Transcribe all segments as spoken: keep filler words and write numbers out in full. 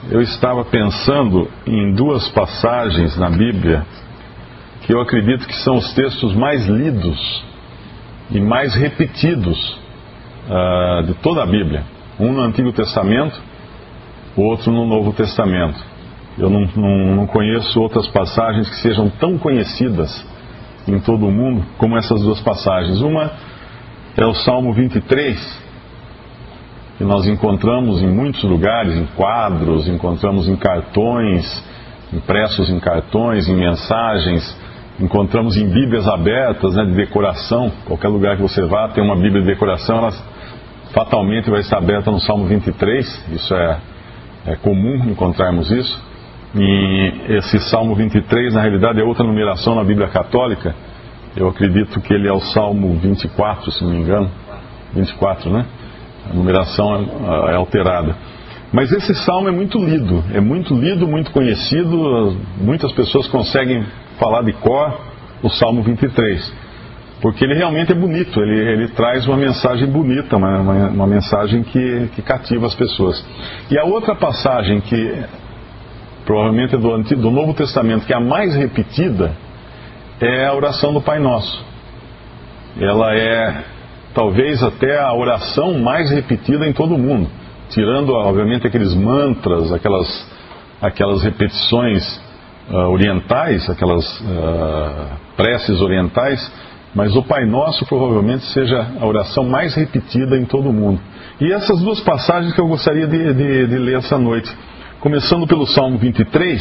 eu estava pensando em duas passagens na Bíblia que eu acredito que são os textos mais lidos e mais repetidos uh, de toda a Bíblia. Um no Antigo Testamento, o outro no Novo Testamento. Eu não, não, não conheço outras passagens que sejam tão conhecidas em todo o mundo como essas duas passagens. Uma é o Salmo vinte e três, que nós encontramos em muitos lugares, em quadros, encontramos em cartões, impressos em cartões, em mensagens, encontramos em Bíblias abertas, né, de decoração. Qualquer lugar que você vá tem uma Bíblia de decoração, ela fatalmente vai estar aberta no Salmo vinte e três, isso é, é comum encontrarmos isso. E esse Salmo vinte e três, na realidade, é outra numeração na Bíblia Católica. Eu acredito que ele é o Salmo vinte e quatro, se não me engano. vinte e quatro, né? A numeração é, é alterada. Mas esse salmo é muito lido, é muito lido, muito conhecido. Muitas pessoas conseguem falar de cor o Salmo vinte e três, porque ele realmente é bonito, ele, ele traz uma mensagem bonita, uma, uma, uma mensagem que, que cativa as pessoas. E a outra passagem que provavelmente é do, Antigo, do Novo Testamento, que é a mais repetida, é a oração do Pai Nosso. Ela é talvez até a oração mais repetida em todo o mundo, tirando obviamente aqueles mantras, aquelas, aquelas repetições uh, orientais, aquelas uh, preces orientais, mas o Pai Nosso provavelmente seja a oração mais repetida em todo o mundo. E essas duas passagens que eu gostaria de, de, de ler essa noite, começando pelo Salmo vinte e três,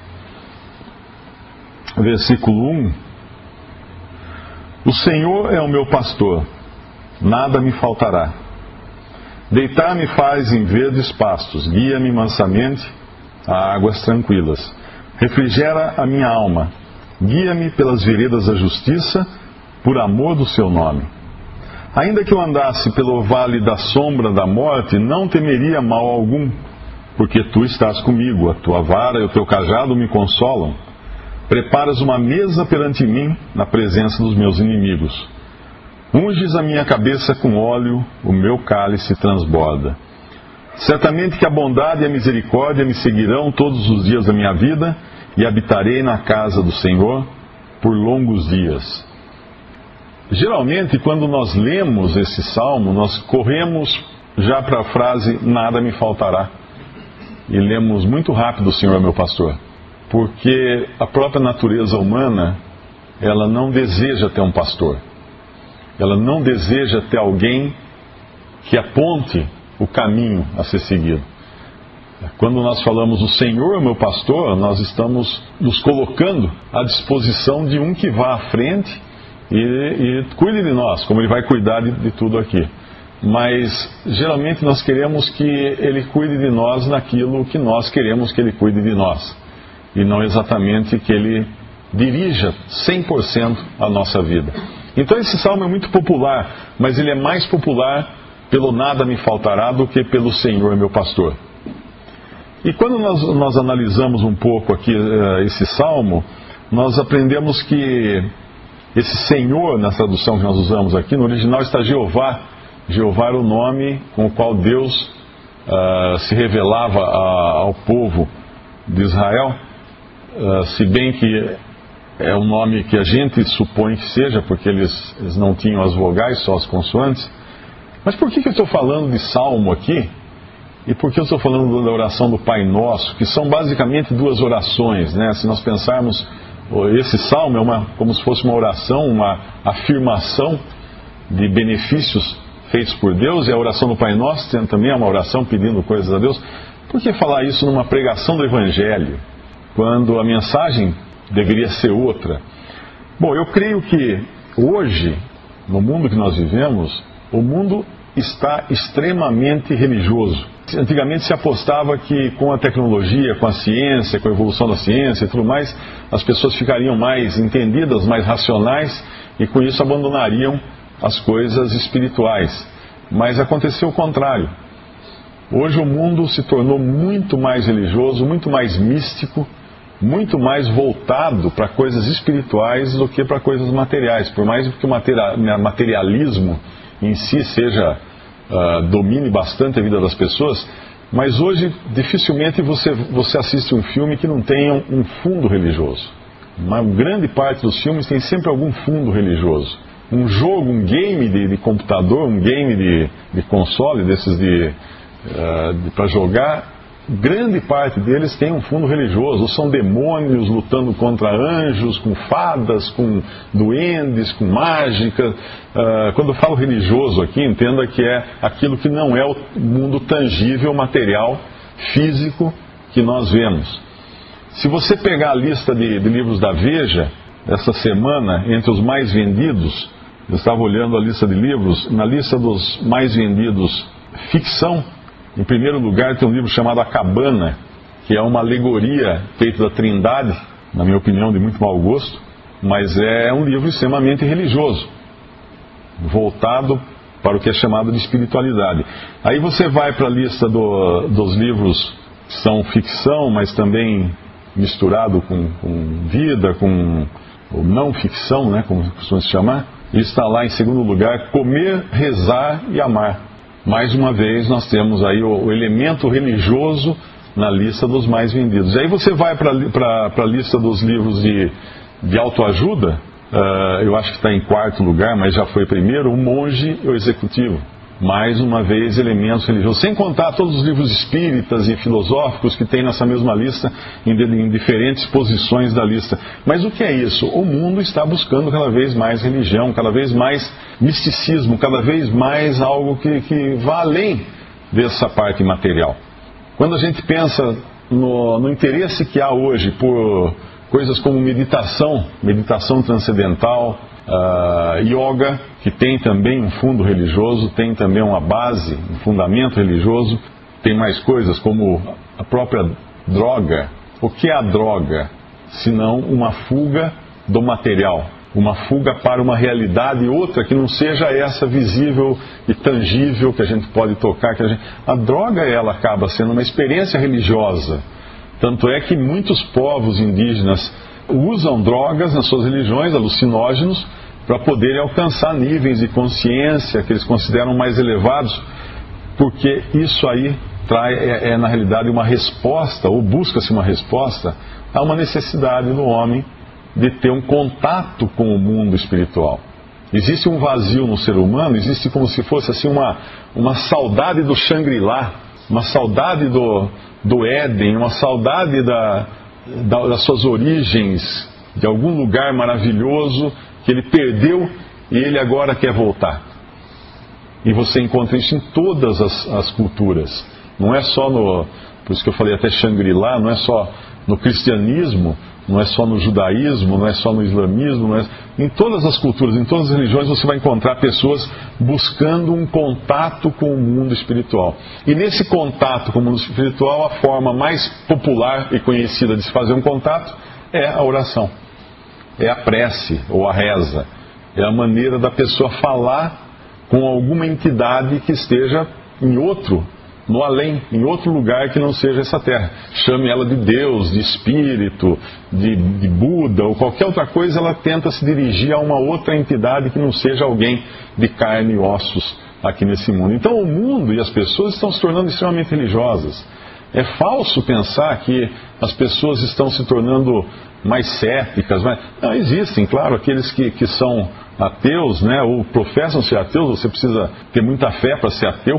versículo um: O Senhor é o meu pastor, nada me faltará. Deitar-me faz em verdes pastos, guia-me mansamente a águas tranquilas. Refrigera a minha alma, guia-me pelas veredas da justiça, por amor do seu nome. Ainda que eu andasse pelo vale da sombra da morte, não temeria mal algum, porque tu estás comigo, a tua vara e o teu cajado me consolam. Preparas uma mesa perante mim, na presença dos meus inimigos. Unges a minha cabeça com óleo, o meu cálice transborda. Certamente que a bondade e a misericórdia me seguirão todos os dias da minha vida, e habitarei na casa do Senhor por longos dias. Geralmente, quando nós lemos esse salmo, nós corremos já para a frase, nada me faltará. E lemos muito rápido, o Senhor é meu pastor. Porque a própria natureza humana, ela não deseja ter um pastor. Ela não deseja ter alguém que aponte o caminho a ser seguido. Quando nós falamos o Senhor é meu pastor, nós estamos nos colocando à disposição de um que vá à frente e, e cuide de nós, como ele vai cuidar de, de tudo aqui. Mas geralmente nós queremos que ele cuide de nós naquilo que nós queremos que ele cuide de nós, e não exatamente que ele dirija cem por cento a nossa vida. Então esse salmo é muito popular, mas ele é mais popular pelo nada me faltará do que pelo Senhor meu pastor. E quando nós, nós analisamos um pouco aqui uh, esse salmo, nós aprendemos que esse Senhor, na tradução que nós usamos aqui, no original está Jeová. Jeová era o nome com o qual Deus uh, se revelava a, ao povo de Israel, uh, se bem que é um nome que a gente supõe que seja, porque eles, eles não tinham as vogais, só as consoantes. Mas por que, que eu estou falando de salmo aqui? E por que eu estou falando da oração do Pai Nosso? Que são basicamente duas orações, né? Se nós pensarmos, esse salmo é uma, como se fosse uma oração, uma afirmação de benefícios feitos por Deus, e a oração do Pai Nosso também é uma oração pedindo coisas a Deus. Por que falar isso numa pregação do Evangelho, quando a mensagem deveria ser outra? Bom, eu creio que hoje, no mundo que nós vivemos, o mundo está extremamente religioso. Antigamente se apostava que com a tecnologia, com a ciência, com a evolução da ciência e tudo mais, as pessoas ficariam mais entendidas, mais racionais, e com isso abandonariam as coisas espirituais. Mas aconteceu o contrário. Hoje o mundo se tornou muito mais religioso, muito mais místico, muito mais voltado para coisas espirituais do que para coisas materiais. Por mais que o materialismo em si seja, uh, domine bastante a vida das pessoas, Mas hoje, dificilmente você, você assiste um filme que não tenha um fundo religioso. Uma grande parte dos filmes tem sempre algum fundo religioso. Um jogo, um game de, de computador, um game de, de console, desses de, uh, de para jogar, grande parte deles tem um fundo religioso. Ou são demônios lutando contra anjos, com fadas, com duendes, com mágica. Uh, quando eu falo religioso aqui, entenda que é aquilo que não é o mundo tangível, material, físico que nós vemos. Se você pegar a lista de, de livros da Veja, essa semana, entre os mais vendidos, eu estava olhando a lista de livros, na lista dos mais vendidos, ficção, em primeiro lugar tem um livro chamado A Cabana, que é uma alegoria feita da Trindade, na minha opinião de muito mau gosto, mas é um livro extremamente religioso, voltado para o que é chamado de espiritualidade. Aí você vai para a lista do, dos livros que são ficção, mas também misturado com, com vida, com ou não ficção, né, como costuma se chamar, e está lá em segundo lugar, Comer, Rezar e Amar. Mais uma vez nós temos aí o, o elemento religioso na lista dos mais vendidos. Aí você vai para a lista dos livros de, de autoajuda, uh, eu acho que está em quarto lugar, mas já foi primeiro, O Monge e o Executivo. Mais uma vez, elementos religiosos. Sem contar todos os livros espíritas e filosóficos que tem nessa mesma lista, em, em diferentes posições da lista. Mas o que é isso? O mundo está buscando cada vez mais religião, cada vez mais misticismo, cada vez mais algo que, que vá além dessa parte material. Quando a gente pensa no, no interesse que há hoje por coisas como meditação, meditação transcendental, Uh, yoga, que tem também um fundo religioso, tem também uma base, um fundamento religioso, tem mais coisas como a própria droga. O que é a droga? Senão uma fuga do material, uma fuga para uma realidade outra que não seja essa visível e tangível que a gente pode tocar. Que a, gente... a droga, ela acaba sendo uma experiência religiosa. Tanto é que muitos povos indígenas usam drogas nas suas religiões, alucinógenos, para poderem alcançar níveis de consciência que eles consideram mais elevados, porque isso aí trai, é, é na realidade uma resposta, ou busca-se uma resposta, a uma necessidade do homem de ter um contato com o mundo espiritual. Existe um vazio no ser humano, existe como se fosse assim uma, uma saudade do Shangri-La, uma saudade do, do Éden, uma saudade da... das suas origens, de algum lugar maravilhoso que ele perdeu e ele agora quer voltar. E você encontra isso em todas as, as culturas. Não é só no, por isso que eu falei até Shangri-La, não é só no cristianismo, não é só no judaísmo, não é só no islamismo, não é... em todas as culturas, em todas as religiões você vai encontrar pessoas buscando um contato com o mundo espiritual. E nesse contato com o mundo espiritual, a forma mais popular e conhecida de se fazer um contato é a oração, é a prece ou a reza, é a maneira da pessoa falar com alguma entidade que esteja em outro no além, em outro lugar que não seja essa terra. Chame ela de Deus, de Espírito, de, de Buda ou qualquer outra coisa, ela tenta se dirigir a uma outra entidade que não seja alguém de carne e ossos aqui nesse mundo. Então o mundo e as pessoas estão se tornando extremamente religiosas. É falso pensar que as pessoas estão se tornando mais céticas. Mas... não, existem, claro, aqueles que, que são ateus, né, ou professam ser ateus, você precisa ter muita fé para ser ateu.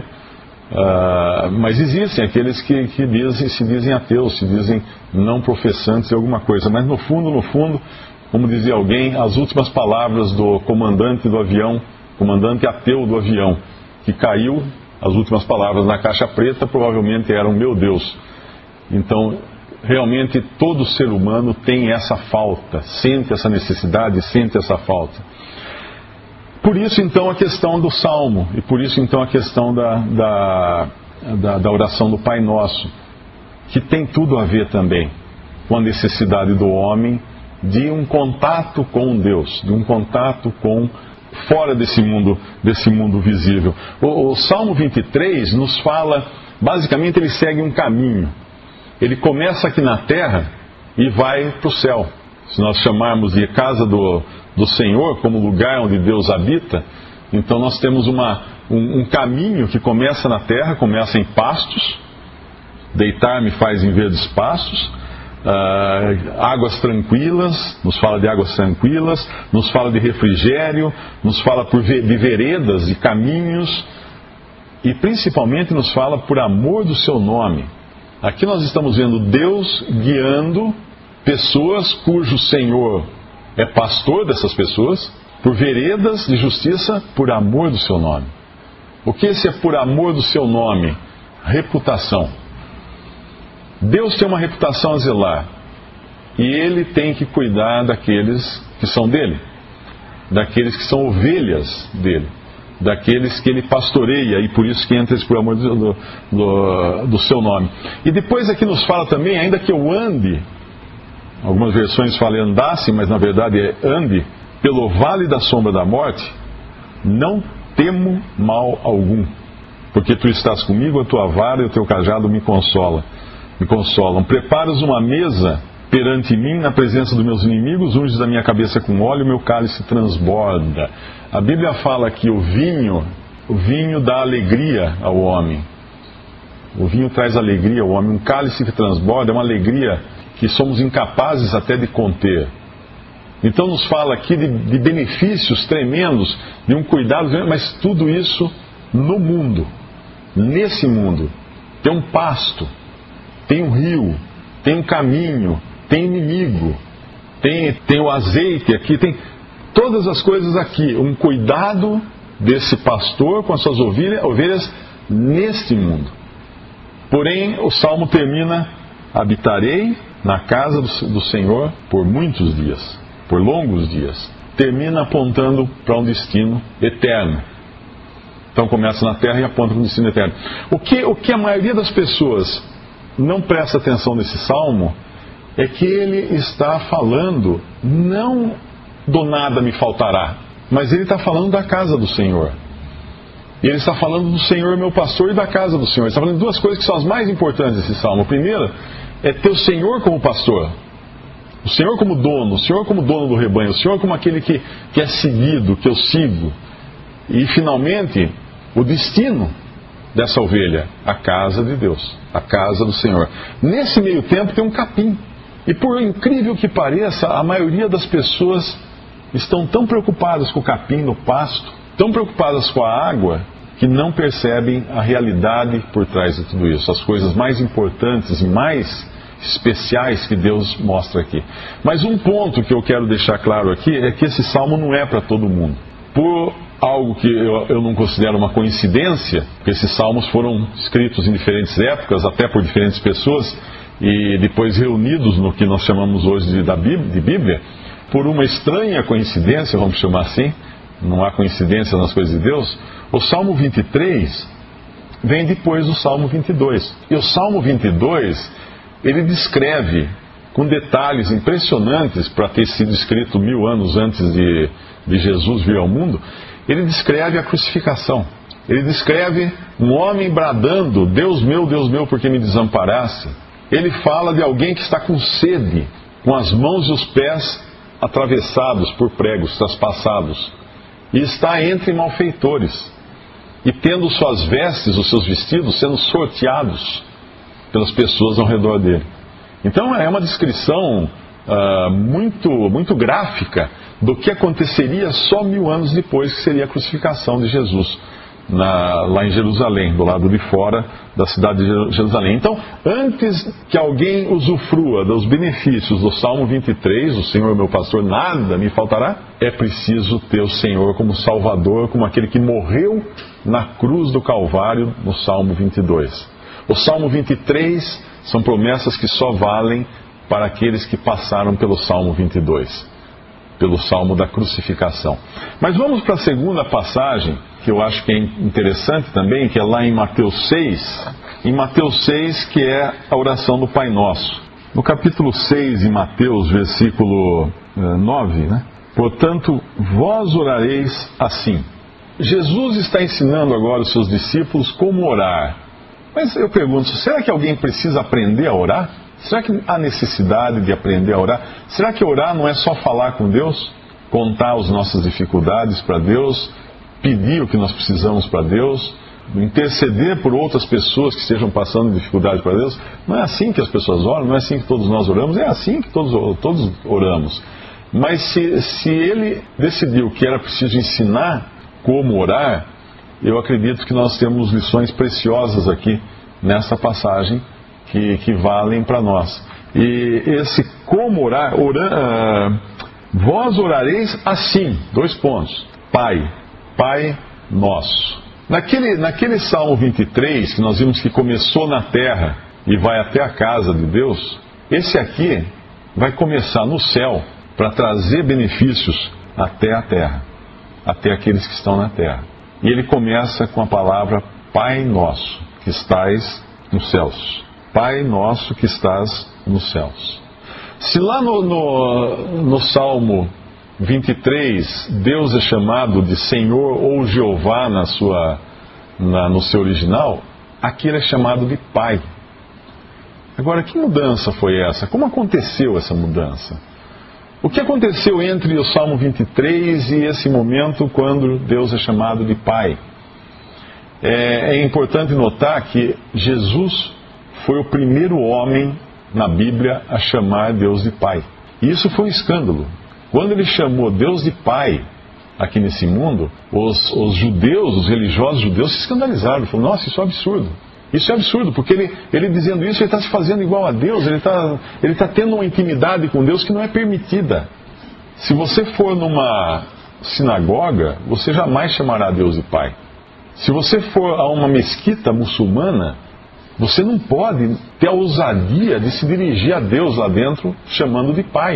Uh, mas existem aqueles que, que dizem, se dizem ateus, se dizem não professantes de alguma coisa. Mas no fundo, no fundo, como dizia alguém, as últimas palavras do comandante do avião, comandante ateu do avião, que caiu, as últimas palavras na caixa preta provavelmente eram: meu Deus. Então, realmente todo ser humano tem essa falta, sente essa necessidade, sente essa falta. Por isso, então, a questão do Salmo, e por isso, então, a questão da, da, da, da oração do Pai Nosso, que tem tudo a ver também com a necessidade do homem de um contato com Deus, de um contato com fora desse mundo, desse mundo visível. O, o Salmo vinte e três nos fala, basicamente ele segue um caminho. Ele começa aqui na terra e vai para o céu. Se nós chamarmos de casa do, do Senhor como lugar onde Deus habita, então nós temos uma, um, um caminho que começa na terra, começa em pastos, Deitar-me faz em verdes pastos. Uh, águas tranquilas, nos fala de águas tranquilas, nos fala de refrigério, nos fala por de veredas e caminhos, e principalmente nos fala por amor do seu nome. Aqui nós estamos vendo Deus guiando pessoas cujo Senhor é pastor dessas pessoas, por veredas de justiça, por amor do seu nome. O que esse é por amor do seu nome? Reputação. Deus tem uma reputação a zelar, e Ele tem que cuidar daqueles que são dele, daqueles que são ovelhas dele, daqueles que Ele pastoreia, e por isso que entra esse por amor do, do, do seu nome. E depois aqui nos fala também, ainda que eu ande, algumas versões falam andasse, mas na verdade é ande, pelo vale da sombra da morte, não temo mal algum, porque tu estás comigo, a tua vara e o teu cajado me consola. Me consolam. Preparas uma mesa perante mim na presença dos meus inimigos, unges a minha cabeça com óleo, o meu cálice transborda. A Bíblia fala que o vinho, o vinho dá alegria ao homem. O vinho traz alegria ao homem. Um cálice que transborda é uma alegria que somos incapazes até de conter. Então nos fala aqui de, de benefícios tremendos, de um cuidado, mas tudo isso no mundo, nesse mundo. Tem um pasto, tem um rio, tem um caminho, tem inimigo, tem, tem o azeite aqui, tem todas as coisas aqui. Um cuidado desse pastor com as suas ovelhas, ovelhas neste mundo. Porém, o Salmo termina: habitarei na casa do, do Senhor por muitos dias, por longos dias. Termina apontando para um destino eterno. Então começa na terra e aponta para um destino eterno. O que, o que a maioria das pessoas não presta atenção nesse salmo é que ele está falando não do nada me faltará, mas ele está falando da casa do Senhor. E ele está falando do Senhor meu pastor e da casa do Senhor. Ele está falando de duas coisas que são as mais importantes desse salmo. A primeira é ter o Senhor como pastor, o Senhor como dono, o Senhor como dono do rebanho, o Senhor como aquele que, que é seguido, que eu sigo. E finalmente o destino dessa ovelha, a casa de Deus, a casa do Senhor. Nesse meio tempo tem um capim. E por incrível que pareça, a maioria das pessoas estão tão preocupadas com o capim no pasto, tão preocupadas com a água, que não percebem a realidade por trás de tudo isso, as coisas mais importantes e mais especiais que Deus mostra aqui. Mas um ponto que eu quero deixar claro aqui é que esse salmo não é para todo mundo. Por algo que eu, eu não considero uma coincidência, porque esses salmos foram escritos em diferentes épocas, até por diferentes pessoas, e depois reunidos no que nós chamamos hoje de, da Bíblia, de Bíblia, por uma estranha coincidência, vamos chamar assim, não há coincidência nas coisas de Deus, o Salmo vinte e três vem depois do Salmo vinte e dois. E o Salmo vinte e dois, ele descreve com detalhes impressionantes, para ter sido escrito mil anos antes de, de Jesus vir ao mundo, ele descreve a crucificação. Ele descreve um homem bradando: Deus meu, Deus meu, por que me desamparaste? Ele fala de alguém que está com sede, com as mãos e os pés atravessados por pregos, traspassados, e está entre malfeitores, e tendo suas vestes, os seus vestidos, sendo sorteados pelas pessoas ao redor dele. Então é uma descrição uh, muito, muito gráfica do que aconteceria só mil anos depois, que seria a crucificação de Jesus, na, lá em Jerusalém, do lado de fora da cidade de Jerusalém. Então, antes que alguém usufrua dos benefícios do Salmo vinte e três, o Senhor meu pastor, nada me faltará, é preciso ter o Senhor como Salvador, como aquele que morreu na cruz do Calvário, no Salmo vinte e dois. O Salmo vinte e três são promessas que só valem para aqueles que passaram pelo Salmo vinte e dois, pelo Salmo da crucificação. Mas vamos para a segunda passagem, que eu acho que é interessante também, que é lá em Mateus seis, em Mateus seis, que é a oração do Pai Nosso. No capítulo seis, em Mateus, versículo nove, né? Portanto, vós orareis assim. Jesus está ensinando agora os seus discípulos como orar. Mas eu pergunto, será que alguém precisa aprender a orar? Será que há necessidade de aprender a orar? Será que orar não é só falar com Deus? Contar as nossas dificuldades para Deus? Pedir o que nós precisamos para Deus? interceder por outras pessoas que estejam passando dificuldade para Deus. Não é assim que as pessoas oram, não é assim que todos nós oramos, é assim que todos, todos oramos. Mas se, se ele decidiu que era preciso ensinar como orar, eu acredito que nós temos lições preciosas aqui nessa passagem que, que valem para nós. E esse como orar, orar uh, vós orareis assim, dois pontos, Pai, Pai nosso. Naquele, naquele Salmo vinte e três, que nós vimos que começou na terra e vai até a casa de Deus, esse aqui vai começar no céu para trazer benefícios até a terra, até aqueles que estão na terra. E ele começa com a palavra Pai nosso, que estás nos céus. Pai nosso que estás nos céus. Se lá no, no, no Salmo vinte e três, Deus é chamado de Senhor ou Jeová na sua, na, no seu original, aqui ele é chamado de Pai. Agora, que mudança foi essa? Como aconteceu essa mudança? O que aconteceu entre o Salmo vinte e três e esse momento quando Deus é chamado de Pai? É, é importante notar que Jesus foi o primeiro homem na Bíblia a chamar Deus de Pai. E isso foi um escândalo. Quando ele chamou Deus de Pai aqui nesse mundo, os, os judeus, os religiosos judeus se escandalizaram. Falaram, nossa, isso é um absurdo. Isso é absurdo, porque ele, ele dizendo isso, ele está se fazendo igual a Deus, ele está ele está tendo uma intimidade com Deus que não é permitida. Se você for numa sinagoga, você jamais chamará Deus de Pai. Se você for a uma mesquita muçulmana, você não pode ter a ousadia de se dirigir a Deus lá dentro chamando de Pai.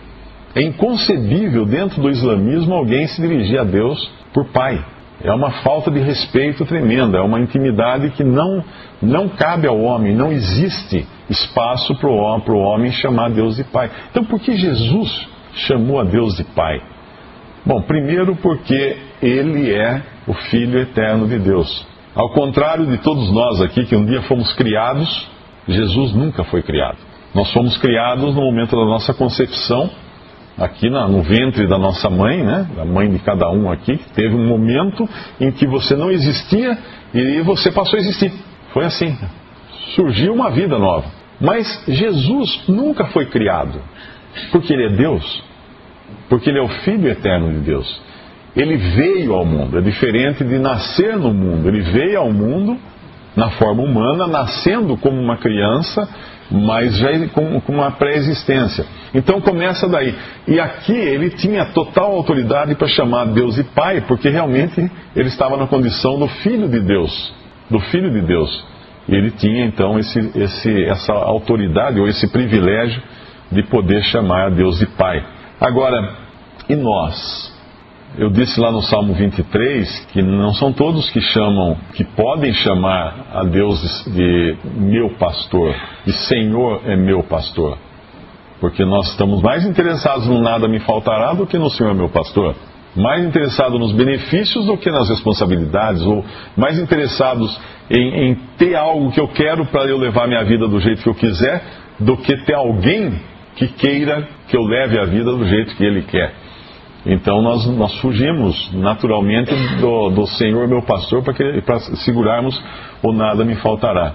É inconcebível dentro do islamismo alguém se dirigir a Deus por Pai. É uma falta de respeito tremenda, é uma intimidade que não, não cabe ao homem, não existe espaço para o homem chamar Deus de Pai. Então por que Jesus chamou a Deus de Pai? Bom, primeiro porque Ele é o Filho eterno de Deus. Ao contrário de todos nós aqui que um dia fomos criados, Jesus nunca foi criado. Nós fomos criados no momento da nossa concepção, aqui na, no ventre da nossa mãe, né? Da mãe de cada um aqui, que teve um momento em que você não existia e você passou a existir. Foi assim. Surgiu uma vida nova. Mas Jesus nunca foi criado, porque Ele é Deus, porque Ele é o Filho eterno de Deus. Ele veio ao mundo, é diferente de nascer no mundo. Ele veio ao mundo na forma humana, nascendo como uma criança, mas já com, com uma pré-existência. Então começa daí. E aqui ele tinha total autoridade para chamar Deus de Pai, porque realmente ele estava na condição do Filho de Deus, do Filho de Deus. E ele tinha então esse, esse, essa autoridade ou esse privilégio de poder chamar Deus de Pai. Agora, e nós? Eu disse lá no Salmo vinte e três que não são todos que chamam, que podem chamar a Deus de meu pastor, de Senhor é meu pastor. Porque nós estamos mais interessados no nada me faltará do que no Senhor é meu pastor. Mais interessados nos benefícios do que nas responsabilidades, ou mais interessados em, em ter algo que eu quero para eu levar minha vida do jeito que eu quiser, do que ter alguém que queira que eu leve a vida do jeito que ele quer. Então nós, nós fugimos naturalmente do, do Senhor meu pastor para segurarmos o nada me faltará.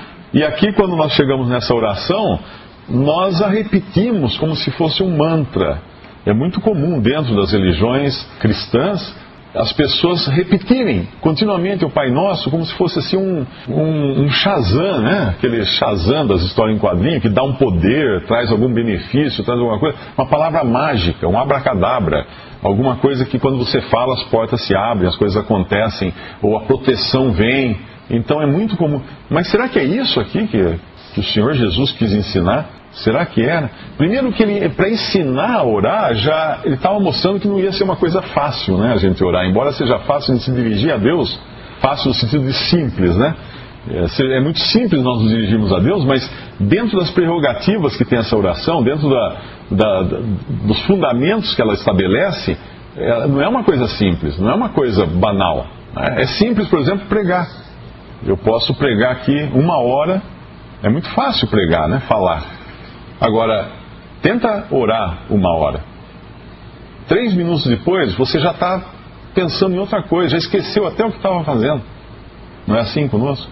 E aqui quando nós chegamos nessa oração, nós a repetimos como se fosse um mantra. É muito comum dentro das religiões cristãs as pessoas repetirem continuamente o Pai Nosso como se fosse assim um, um, um Shazam, né? Aquele Shazam das histórias em quadrinho que dá um poder, traz algum benefício, traz alguma coisa, uma palavra mágica, um abracadabra, alguma coisa que quando você fala as portas se abrem, as coisas acontecem, ou a proteção vem. Então é muito comum. Mas será que é isso aqui que, que o Senhor Jesus quis ensinar? Será que era? Primeiro que ele, para ensinar a orar, já ele estava mostrando que não ia ser uma coisa fácil, né, a gente orar. Embora seja fácil de se dirigir a Deus, fácil no sentido de simples, né? É, é muito simples nós nos dirigirmos a Deus, mas dentro das prerrogativas que tem essa oração, dentro da, da, da, dos fundamentos que ela estabelece, é, não é uma coisa simples, não é uma coisa banal. Né? É simples, por exemplo, pregar. Eu posso pregar aqui uma hora, é muito fácil pregar, né? Falar. Agora, tenta orar uma hora. Três minutos depois, você já está pensando em outra coisa, já esqueceu até o que estava fazendo. Não é assim conosco?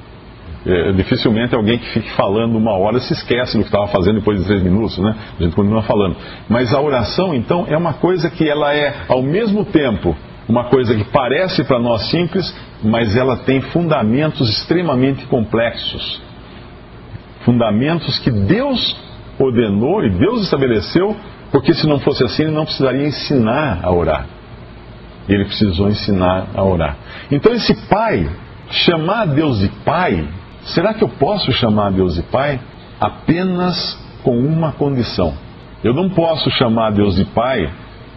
É, dificilmente alguém que fique falando uma hora se esquece do que estava fazendo depois de três minutos, né? A gente continua falando. Mas a oração, então, é uma coisa que ela é, ao mesmo tempo, uma coisa que parece para nós simples, mas ela tem fundamentos extremamente complexos. Fundamentos que Deus ordenou e Deus estabeleceu, porque se não fosse assim, ele não precisaria ensinar a orar. Ele precisou ensinar a orar. Então esse pai, chamar Deus de pai, será que eu posso chamar Deus de pai? Apenas com uma condição. Eu não posso chamar Deus de pai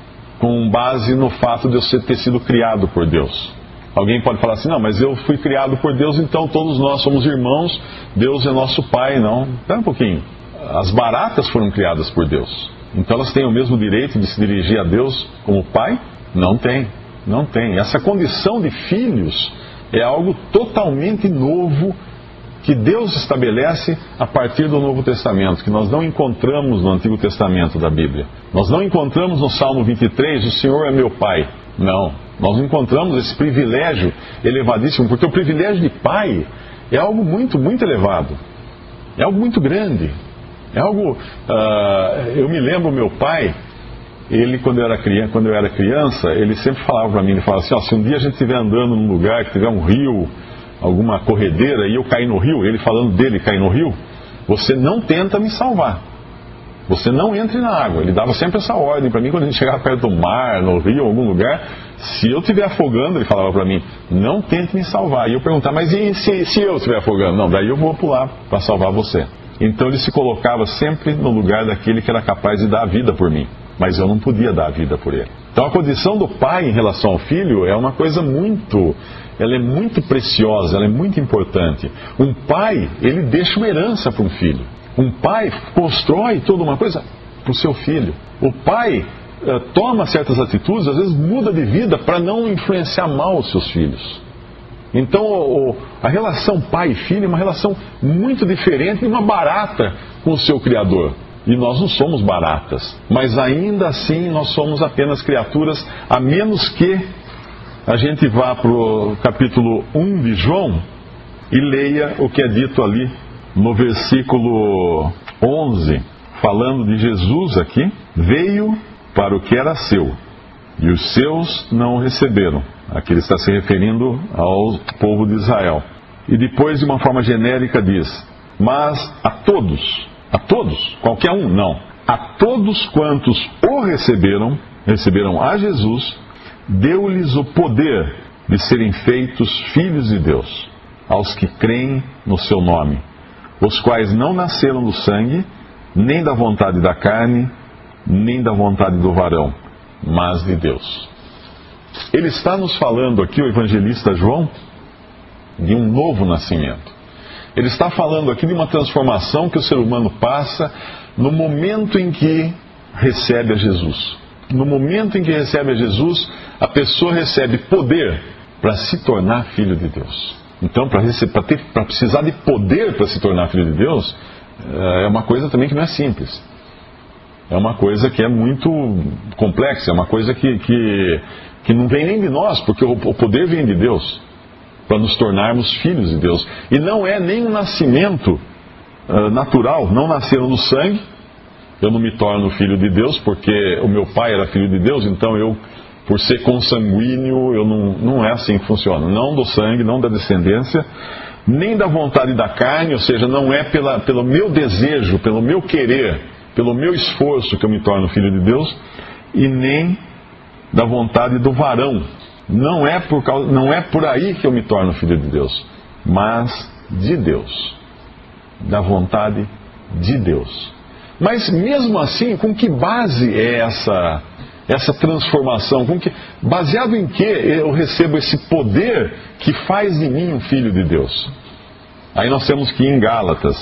com base no fato de eu ter sido criado por Deus. Alguém pode falar assim, não, mas eu fui criado por Deus, então todos nós somos irmãos, Deus é nosso pai. Não, espera um pouquinho. As baratas foram criadas por Deus. Então elas têm o mesmo direito de se dirigir a Deus como pai? Não tem, não tem. Essa condição de filhos é algo totalmente novo que Deus estabelece a partir do Novo Testamento, que nós não encontramos no Antigo Testamento da Bíblia. Nós não encontramos no Salmo vinte e três, o Senhor é meu pai. Não, nós encontramos esse privilégio elevadíssimo, porque o privilégio de pai é algo muito, muito elevado. É algo muito grande. É algo... Uh, eu me lembro, meu pai, ele quando eu era criança, quando eu era criança ele sempre falava para mim, ele falava assim, ó, se um dia a gente estiver andando num lugar que tiver um rio, alguma corredeira, e eu cair no rio, ele falando dele cair no rio, você não tenta me salvar. Você não entre na água. Ele dava sempre essa ordem para mim quando a gente chegava perto do mar, no rio, em algum lugar. Se eu estiver afogando, ele falava para mim, não tente me salvar. E eu perguntava, mas e se, se eu estiver afogando? Não, daí eu vou pular para salvar você. Então ele se colocava sempre no lugar daquele que era capaz de dar a vida por mim. Mas eu não podia dar a vida por ele. Então a condição do pai em relação ao filho é uma coisa muito... Ela é muito preciosa, ela é muito importante. Um pai, ele deixa uma herança para um filho. Um pai constrói toda uma coisa para o seu filho. O pai uh, toma certas atitudes, às vezes muda de vida para não influenciar mal os seus filhos. Então o, a relação pai e filho é uma relação muito diferente de uma barata com o seu Criador. E nós não somos baratas, mas ainda assim nós somos apenas criaturas, a menos que a gente vá para o capítulo um de João e leia o que é dito ali no versículo onze, falando de Jesus aqui. Veio para o que era seu, e os seus não o receberam. Aqui ele está se referindo ao povo de Israel. E depois, de uma forma genérica, diz, mas a todos, a todos, qualquer um, não, a todos quantos o receberam, receberam a Jesus, deu-lhes o poder de serem feitos filhos de Deus, aos que creem no seu nome, os quais não nasceram do sangue, nem da vontade da carne, nem da vontade do varão, mas de Deus. Ele está nos falando aqui, o evangelista João, de um novo nascimento. Ele está falando aqui de uma transformação que o ser humano passa no momento em que recebe a Jesus. No momento em que recebe a Jesus, a pessoa recebe poder para se tornar filho de Deus. Então, para precisar de poder para se tornar filho de Deus, é uma coisa também que não é simples. É uma coisa que é muito complexa, é uma coisa que, que, que não vem nem de nós, porque o, o poder vem de Deus, para nos tornarmos filhos de Deus. E não é nem um nascimento uh, natural, não nasceram no sangue. Eu não me torno filho de Deus porque o meu pai era filho de Deus, então eu, por ser consanguíneo, eu não, não é assim que funciona. Não do sangue, não da descendência, nem da vontade da carne, ou seja, não é pela, pelo meu desejo, pelo meu querer, pelo meu esforço que eu me torno filho de Deus, e nem da vontade do varão. Não é por causa, não é por aí que eu me torno filho de Deus, mas de Deus, da vontade de Deus. Mas mesmo assim, com que base é essa, essa transformação? Com que, baseado em que eu recebo esse poder que faz de mim um filho de Deus? Aí nós temos que ir em Gálatas,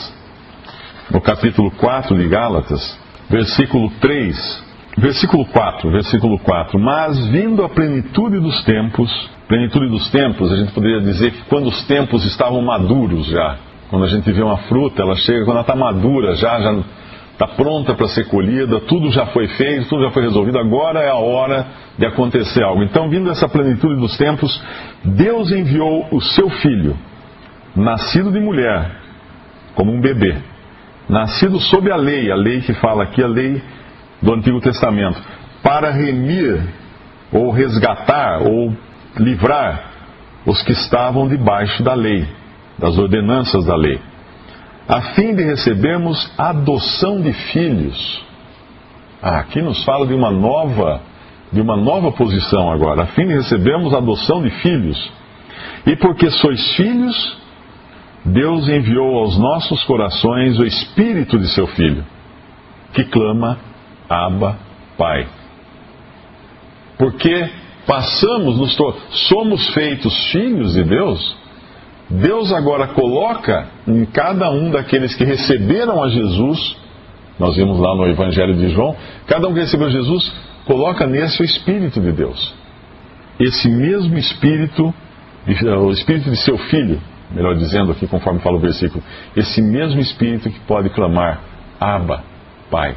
no capítulo quatro de Gálatas, versículo três, versículo quatro, versículo quatro. Mas vindo a plenitude dos tempos, plenitude dos tempos, a gente poderia dizer que quando os tempos estavam maduros já, quando a gente vê uma fruta, ela chega, quando ela está madura já, já está pronta para ser colhida, tudo já foi feito, tudo já foi resolvido, agora é a hora de acontecer algo. Então, vindo dessa plenitude dos tempos, Deus enviou o seu Filho, nascido de mulher, como um bebê, nascido sob a lei, a lei que fala aqui, a lei do Antigo Testamento, para remir, ou resgatar, ou livrar os que estavam debaixo da lei, das ordenanças da lei, a fim de recebermos adoção de filhos. Ah, aqui nos fala de uma nova, de uma nova posição agora, a fim de recebermos adoção de filhos. E porque sois filhos, Deus enviou aos nossos corações o Espírito de seu Filho, que clama, Abba, Pai. Porque passamos, nos to- somos feitos filhos de Deus, Deus agora coloca em cada um daqueles que receberam a Jesus, nós vimos lá no Evangelho de João, cada um que recebeu Jesus, coloca nesse o Espírito de Deus. Esse mesmo Espírito, o Espírito de seu Filho, melhor dizendo aqui conforme fala o versículo, esse mesmo Espírito que pode clamar, Abba, Pai.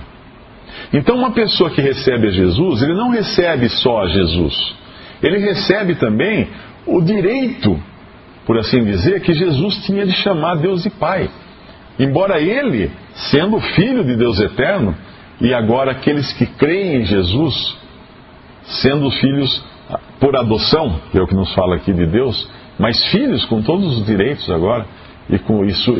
Então uma pessoa que recebe a Jesus, ele não recebe só a Jesus, ele recebe também o direito, por assim dizer, que Jesus tinha de chamar Deus de Pai. Embora ele, sendo filho de Deus eterno, e agora aqueles que creem em Jesus, sendo filhos por adoção, que é o que nos fala aqui de Deus, mas filhos com todos os direitos agora, e com isso,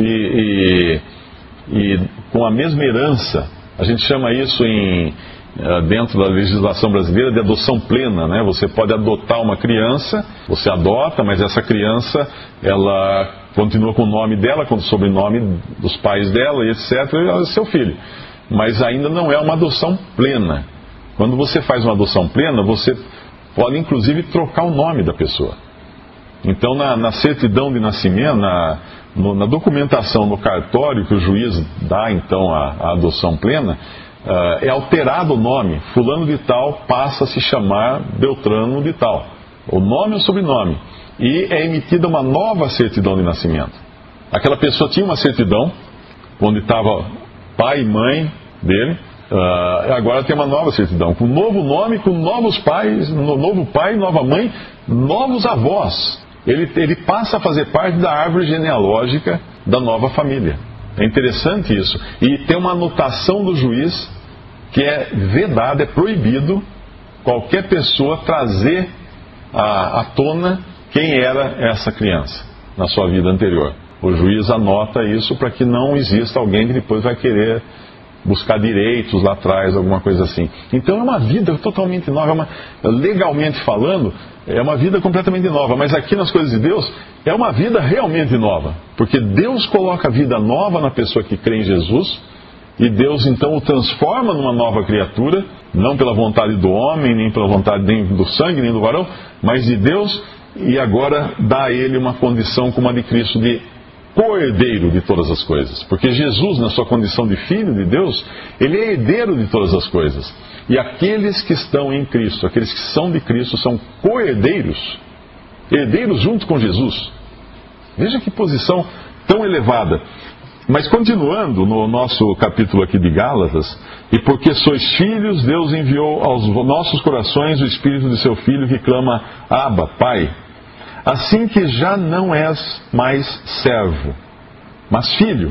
e, e, e com a mesma herança. A gente chama isso em, dentro da legislação brasileira de adoção plena, né? Você pode adotar uma criança, você adota, mas essa criança, ela continua com o nome dela, com o sobrenome dos pais dela, e etcétera, e ela é seu filho. Mas ainda não é uma adoção plena. Quando você faz uma adoção plena, você pode inclusive trocar o nome da pessoa. Então, na, na certidão de nascimento, na, no, na documentação no cartório que o juiz dá, então, a, a adoção plena, uh, é alterado o nome. Fulano de tal passa a se chamar Beltrano de tal. O nome e o sobrenome. E é emitida uma nova certidão de nascimento. Aquela pessoa tinha uma certidão, onde estava pai e mãe dele, uh, agora tem uma nova certidão, com novo nome, com novos pais, novo pai, nova mãe, novos avós. Ele, ele passa a fazer parte da árvore genealógica da nova família. É interessante isso. E tem uma anotação do juiz que é vedado, é proibido qualquer pessoa trazer à, à tona quem era essa criança na sua vida anterior. O juiz anota isso para que não exista alguém que depois vai querer buscar direitos lá atrás, alguma coisa assim. Então é uma vida totalmente nova, é uma, legalmente falando, é uma vida completamente nova. Mas aqui nas coisas de Deus, é uma vida realmente nova. Porque Deus coloca vida nova na pessoa que crê em Jesus, e Deus então o transforma numa nova criatura, não pela vontade do homem, nem pela vontade nem do sangue, nem do varão, mas de Deus, e agora dá a ele uma condição como a de Cristo, de co-herdeiro de todas as coisas. Porque Jesus, na sua condição de filho de Deus, ele é herdeiro de todas as coisas. E aqueles que estão em Cristo, aqueles que são de Cristo, são co-herdeiros, herdeiros junto com Jesus. Veja que posição tão elevada. Mas continuando no nosso capítulo aqui de Gálatas, e porque sois filhos, Deus enviou aos nossos corações o Espírito de seu Filho que clama, Abba, Pai. Assim que já não és mais servo, mas filho.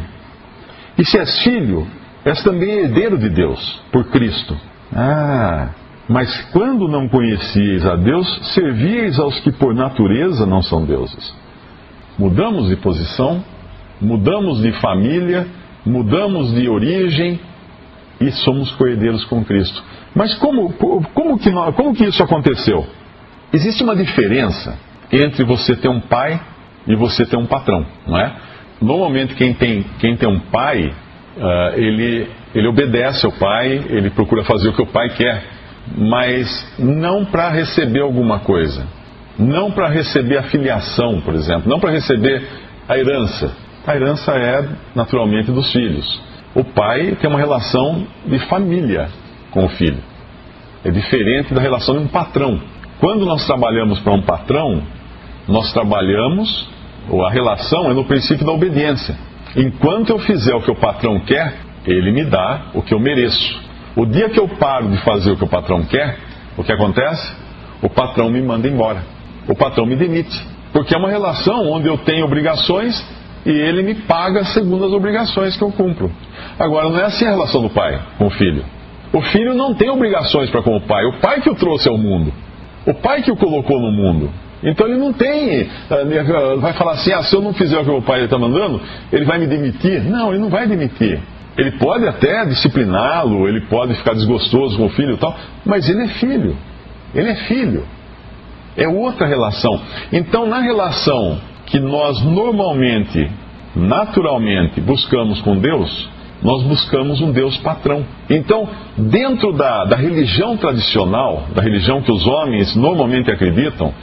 E se és filho, és também herdeiro de Deus, por Cristo. Ah, mas quando não conhecieis a Deus, servíeis aos que por natureza não são deuses. Mudamos de posição, mudamos de família, mudamos de origem e somos co-herdeiros com Cristo. Mas como, como, que, como que isso aconteceu? Existe uma diferença entre você ter um pai e você ter um patrão, não é? Normalmente quem tem, quem tem um pai, uh, ele, ele obedece ao pai, ele procura fazer o que o pai quer, mas não para receber alguma coisa, não para receber a filiação, por exemplo, não para receber a herança. A herança é naturalmente dos filhos. O pai tem uma relação de família com o filho. É diferente da relação de um patrão. Quando nós trabalhamos para um patrão, nós trabalhamos, ou a relação é no princípio da obediência. Enquanto eu fizer o que o patrão quer, ele me dá o que eu mereço. O dia que eu paro de fazer o que o patrão quer, o que acontece? O patrão me manda embora. O patrão me demite. Porque é uma relação onde eu tenho obrigações e ele me paga segundo as obrigações que eu cumpro. Agora, não é assim a relação do pai com o filho. O filho não tem obrigações para com o pai. O pai que o trouxe ao mundo. O pai que o colocou no mundo. Então ele não tem... Vai falar assim, ah, se eu não fizer o que o pai está mandando, ele vai me demitir. Não, ele não vai demitir. Ele pode até discipliná-lo, ele pode ficar desgostoso com o filho e tal, mas ele é filho. Ele é filho. É outra relação. Então, na relação que nós normalmente, naturalmente, buscamos com Deus, nós buscamos um Deus patrão. Então, dentro da, da religião tradicional, da religião que os homens normalmente acreditam,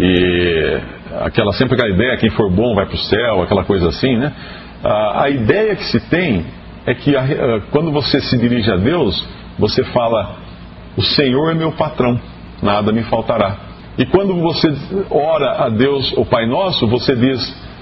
e aquela, sempre aquela ideia, quem for bom vai para o céu, aquela coisa assim, né? A, a ideia que se tem é que a, a, quando você se dirige a Deus, você fala, o Senhor é meu patrão, nada me faltará. E quando você ora a Deus, o Pai Nosso, você diz,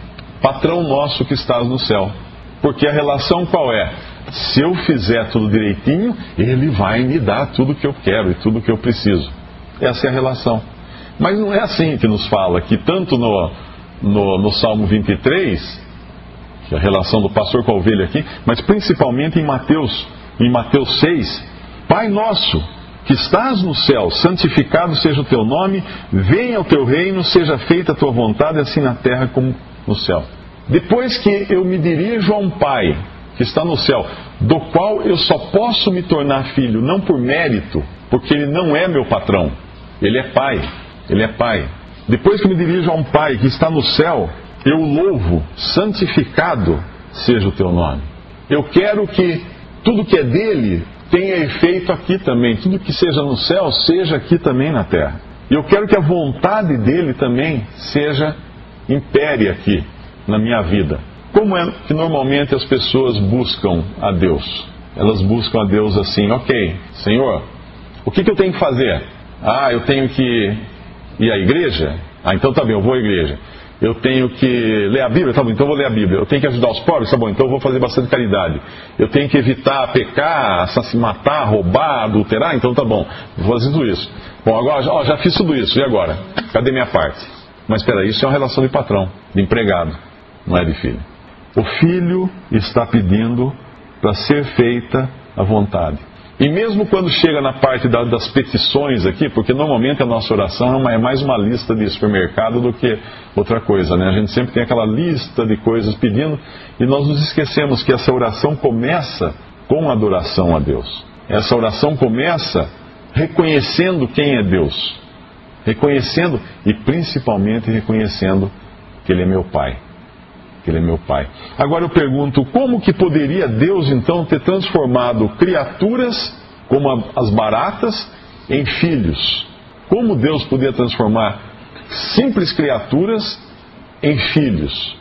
patrão nosso que estás no céu. Porque a relação qual é? Se eu fizer tudo direitinho, Ele vai me dar tudo que eu quero e tudo que eu preciso. Essa é a relação. Mas não é assim que nos fala, que tanto no, no, no Salmo vinte e três, que é a relação do pastor com a ovelha aqui, mas principalmente em Mateus, em Mateus seis, Pai Nosso, que estás no céu, santificado seja o teu nome, venha o teu reino, seja feita a tua vontade, assim na terra como no céu. Depois que eu me dirijo a um Pai que está no céu, do qual eu só posso me tornar filho, não por mérito, porque Ele não é meu patrão, Ele é Pai, Ele é Pai. Depois que eu me dirijo a um Pai que está no céu, eu o louvo, santificado seja o teu nome. Eu quero que tudo que é dele tenha efeito aqui também. Tudo que seja no céu, seja aqui também na terra. E eu quero que a vontade dele também seja, impere aqui na minha vida. Como é que normalmente as pessoas buscam a Deus? Elas buscam a Deus assim, ok, Senhor, o que, que eu tenho que fazer? Ah, eu tenho que ir à igreja? Ah, então tá bem, eu vou à igreja. Eu tenho que ler a Bíblia? Tá bom, então eu vou ler a Bíblia. Eu tenho que ajudar os pobres? Tá bom, então eu vou fazer bastante caridade. Eu tenho que evitar pecar, assassinar, matar, roubar, adulterar? Então tá bom, vou fazer tudo isso. Bom, agora ó, já fiz tudo isso, e agora? Cadê minha parte? Mas espera, isso é uma relação de patrão, de empregado, não é de filho. O filho está pedindo para ser feita a vontade. E mesmo quando chega na parte da, das petições aqui, porque normalmente a nossa oração é mais uma lista de supermercado do que outra coisa, né? A gente sempre tem aquela lista de coisas pedindo e nós nos esquecemos que essa oração começa com adoração a Deus. Essa oração começa reconhecendo quem é Deus. Reconhecendo e principalmente reconhecendo que Ele é meu Pai. Que Ele é meu Pai. Agora eu pergunto, como que poderia Deus então ter transformado criaturas como as baratas em filhos? Como Deus podia transformar simples criaturas em filhos?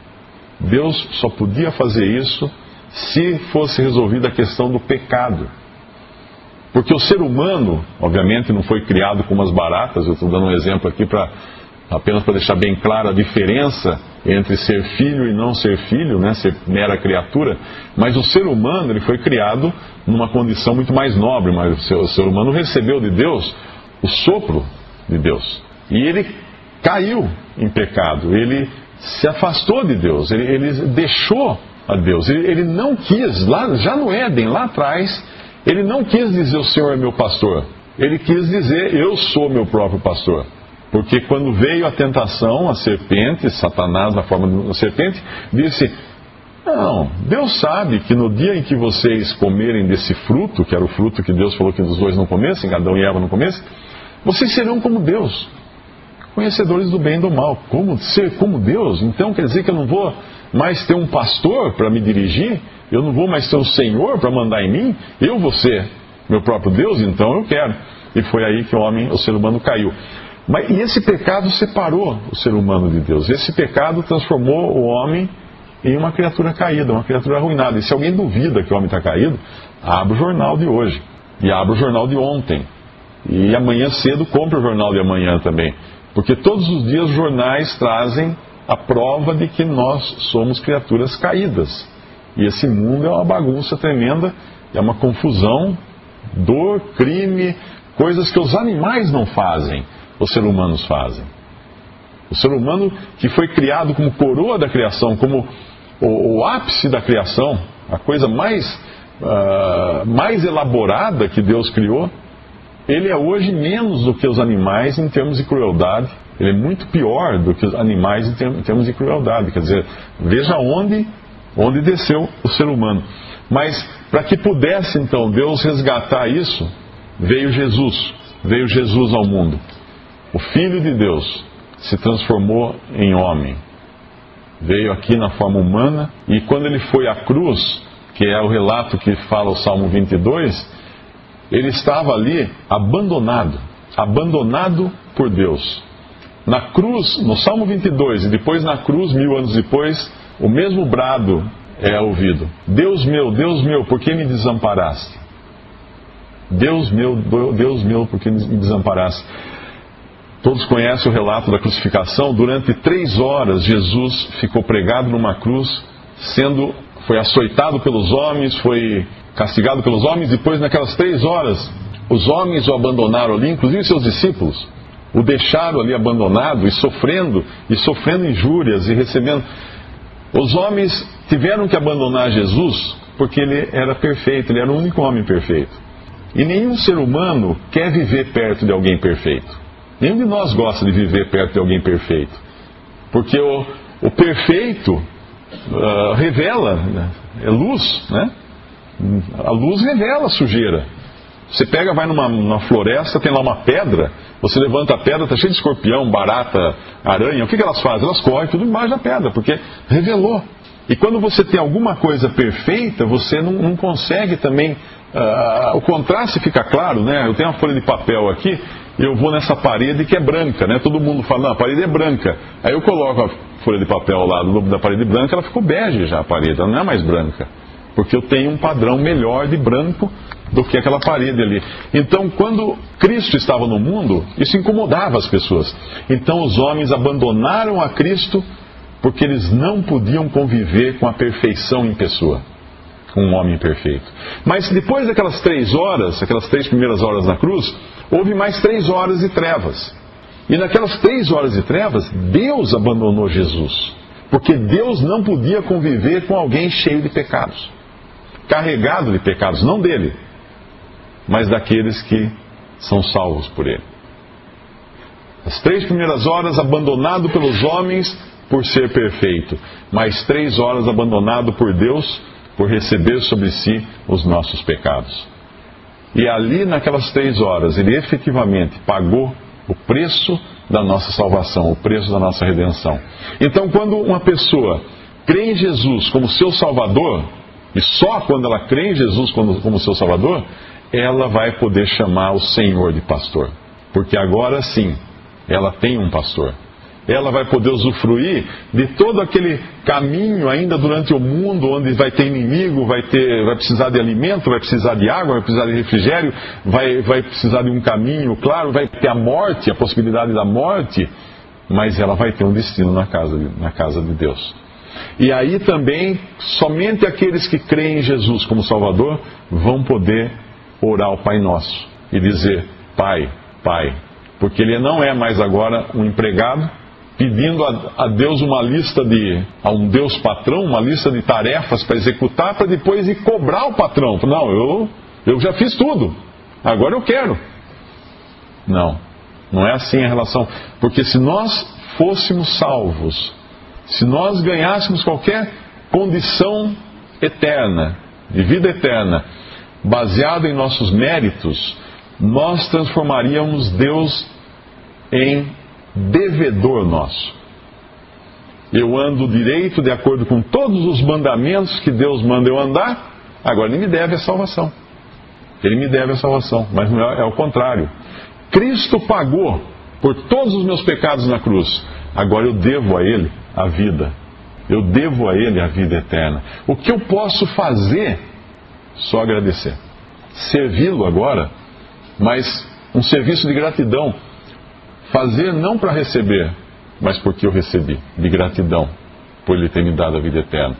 Deus só podia fazer isso se fosse resolvida a questão do pecado. Porque o ser humano, obviamente, não foi criado como as baratas. Eu estou dando um exemplo aqui para apenas para deixar bem clara a diferença entre ser filho e não ser filho, né, ser mera criatura. Mas o ser humano ele foi criado numa condição muito mais nobre. Mas o ser humano recebeu de Deus o sopro de Deus. E ele caiu em pecado. Ele se afastou de Deus. Ele, ele deixou a Deus. Ele, ele não quis, lá, já no Éden, lá atrás, ele não quis dizer o Senhor é meu pastor. Ele quis dizer eu sou meu próprio pastor. Porque quando veio a tentação, a serpente, Satanás na forma de uma serpente, disse, não, Deus sabe que no dia em que vocês comerem desse fruto, que era o fruto que Deus falou que os dois não comessem, Adão e Eva não comessem, vocês serão como Deus, conhecedores do bem e do mal. Como ser como Deus? Então quer dizer que eu não vou mais ter um pastor para me dirigir? Eu não vou mais ter um Senhor para mandar em mim? Eu vou ser meu próprio Deus? Então eu quero. E foi aí que o homem, o ser humano caiu. Mas, e esse pecado separou o ser humano de Deus. Esse pecado transformou o homem em uma criatura caída, uma criatura arruinada. E se alguém duvida que o homem está caído, abre o jornal de hoje. E abre o jornal de ontem. E amanhã cedo compra o jornal de amanhã também. Porque todos os dias os jornais trazem a prova de que nós somos criaturas caídas. E esse mundo é uma bagunça tremenda, é uma confusão, dor, crime, coisas que os animais não fazem, os seres humanos fazem. O ser humano que foi criado como coroa da criação, como o, o ápice da criação, a coisa mais, uh, mais elaborada que Deus criou, ele é hoje menos do que os animais em termos de crueldade. Ele é muito pior do que os animais em termos de crueldade. Quer dizer, veja onde, onde desceu o ser humano. Mas, para que pudesse, então, Deus resgatar isso, veio Jesus. Veio Jesus ao mundo. O Filho de Deus se transformou em homem. Veio aqui na forma humana. E quando ele foi à cruz, que é o relato que fala o Salmo vinte e dois, ele estava ali abandonado. Abandonado por Deus. Na cruz, no Salmo vinte e dois, e depois na cruz, mil anos depois, o mesmo brado é ouvido. Deus meu, Deus meu, por que me desamparaste? Deus meu, Deus meu, por que me desamparaste? Todos conhecem o relato da crucificação. Durante três horas, Jesus ficou pregado numa cruz, sendo, foi açoitado pelos homens, foi castigado pelos homens. Depois, naquelas três horas, os homens o abandonaram ali, inclusive seus discípulos. O deixaram ali abandonado e sofrendo, e sofrendo injúrias e recebendo. Os homens tiveram que abandonar Jesus porque ele era perfeito, ele era o único homem perfeito. E nenhum ser humano quer viver perto de alguém perfeito. Nenhum de nós gosta de viver perto de alguém perfeito. Porque o, o perfeito uh, revela, é luz, né? A luz revela a sujeira. Você pega, vai numa, numa floresta, tem lá uma pedra, você levanta a pedra, está cheio de escorpião, barata, aranha. O que, que elas fazem? Elas correm tudo embaixo da pedra, porque revelou. E quando você tem alguma coisa perfeita, você não, não consegue também... Uh, o contraste fica claro, né? Eu tenho uma folha de papel aqui, e eu vou nessa parede que é branca, né? Todo mundo fala, não, a parede é branca. Aí eu coloco a folha de papel lá do lobo da parede branca, ela ficou bege já a parede, ela não é mais branca. Porque eu tenho um padrão melhor de branco do que aquela parede ali. Então, quando Cristo estava no mundo, isso incomodava as pessoas. Então, os homens abandonaram a Cristo porque eles não podiam conviver com a perfeição em pessoa, com um homem perfeito. Mas depois daquelas três horas, aquelas três primeiras horas na cruz, houve mais três horas de trevas. E naquelas três horas de trevas, Deus abandonou Jesus. Porque Deus não podia conviver com alguém cheio de pecados. Carregado de pecados, não dele, mas daqueles que são salvos por ele. As três primeiras horas abandonado pelos homens por ser perfeito, mais três horas abandonado por Deus por receber sobre si os nossos pecados. E ali naquelas três horas ele efetivamente pagou o preço da nossa salvação, o preço da nossa redenção. Então, quando uma pessoa crê em Jesus como seu Salvador, e só quando ela crê em Jesus como, como seu Salvador, ela vai poder chamar o Senhor de pastor. Porque agora sim, ela tem um pastor. Ela vai poder usufruir de todo aquele caminho ainda durante o mundo, onde vai ter inimigo, vai, ter, vai precisar de alimento, vai precisar de água, vai precisar de refrigério, vai, vai precisar de um caminho, claro, vai ter a morte, a possibilidade da morte, mas ela vai ter um destino na casa de, na casa de Deus. E aí também, somente aqueles que creem em Jesus como Salvador vão poder orar ao Pai Nosso e dizer, Pai, Pai, porque ele não é mais agora um empregado, pedindo a, a Deus uma lista de, a um Deus patrão, uma lista de tarefas para executar, para depois ir cobrar o patrão. Não, eu, eu já fiz tudo, agora eu quero. Não, não é assim a relação, porque se nós fôssemos salvos, se nós ganhássemos qualquer condição eterna, de vida eterna, baseada em nossos méritos, nós transformaríamos Deus em devedor nosso. Eu ando direito de acordo com todos os mandamentos que Deus manda eu andar, agora ele me deve a salvação. Ele me deve a salvação, mas não é, é o contrário. Cristo pagou por todos os meus pecados na cruz, agora eu devo a Ele a vida. Eu devo a Ele a vida eterna. O que eu posso fazer? Só agradecer. Servi-lo agora, mas um serviço de gratidão. Fazer não para receber, mas porque eu recebi, de gratidão, por Ele ter me dado a vida eterna.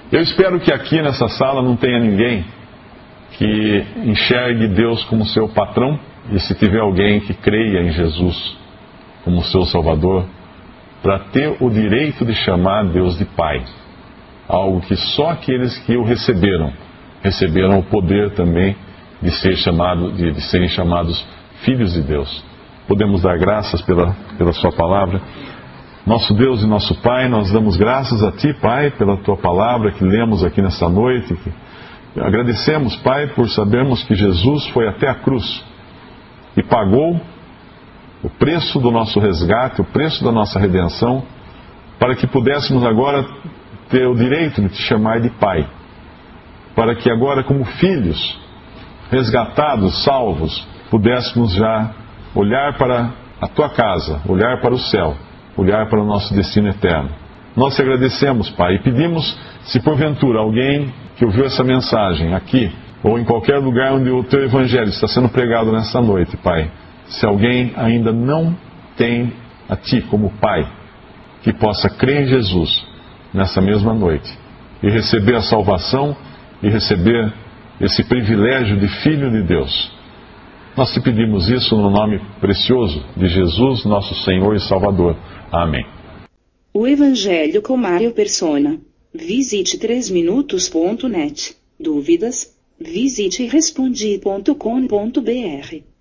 Eu espero que aqui nessa sala não tenha ninguém que enxergue Deus como seu patrão, e se tiver alguém que creia em Jesus como seu Salvador, para ter o direito de chamar Deus de Pai. Algo que só aqueles que o receberam, receberam o poder também de, ser chamado, de, de serem chamados filhos de Deus. Podemos dar graças pela, pela sua palavra. Nosso Deus e nosso Pai, nós damos graças a Ti, Pai, pela Tua palavra que lemos aqui nessa noite. Agradecemos, Pai, por sabermos que Jesus foi até a cruz e pagou o preço do nosso resgate, o preço da nossa redenção, para que pudéssemos agora ter o direito de Te chamar de Pai. Para que agora, como filhos, resgatados, salvos, pudéssemos já olhar para a Tua casa, olhar para o céu, olhar para o nosso destino eterno. Nós te agradecemos, Pai, e pedimos, se porventura alguém que ouviu essa mensagem aqui, ou em qualquer lugar onde o Teu Evangelho está sendo pregado nessa noite, Pai, se alguém ainda não tem a Ti como Pai, que possa crer em Jesus nessa mesma noite e receber a salvação e receber esse privilégio de Filho de Deus. Nós te pedimos isso no nome precioso de Jesus, nosso Senhor e Salvador. Amém. O Evangelho com Mário Persona. Visite três minutos ponto net. Dúvidas? Visite respondi ponto com ponto br.